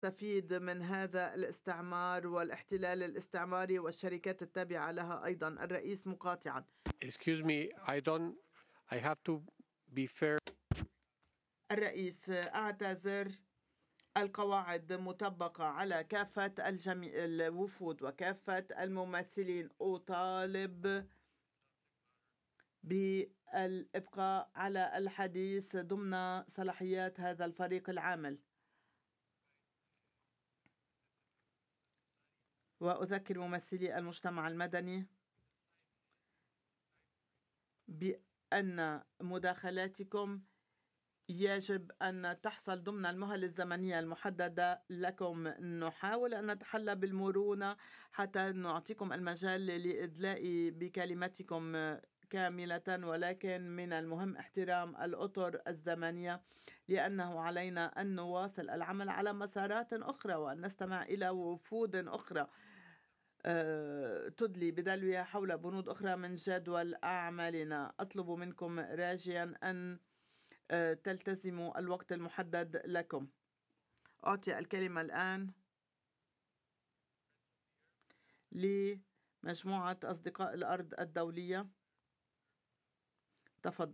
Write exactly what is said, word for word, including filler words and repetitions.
تستفيد من هذا الاستعمار والاحتلال الاستعماري والشركات التابعة لها أيضا. الرئيس مقاطعا: Excuse me, I don't, I have to be fair. الرئيس: أعتذر، القواعد مطبقة على كافة الجميع الوفود وكافة الممثلين. أطالب بالإبقاء على الحديث ضمن صلاحيات هذا الفريق العامل. وأذكر ممثلي المجتمع المدني بأن مداخلاتكم يجب أن تحصل ضمن المهل الزمنية المحددة لكم. نحاول أن نتحلى بالمرونة حتى نعطيكم المجال لإدلاء بكلمتكم كاملة، ولكن من المهم احترام الأطر الزمنية، لأنه علينا أن نواصل العمل على مسارات أخرى وأن نستمع إلى وفود أخرى تدلي بدلوها حول بنود أخرى من جدول أعمالنا. أطلب منكم راجيا أن تلتزموا الوقت المحدد لكم. أعطي الكلمة الآن لمجموعة أصدقاء الأرض الدولية. تفضل.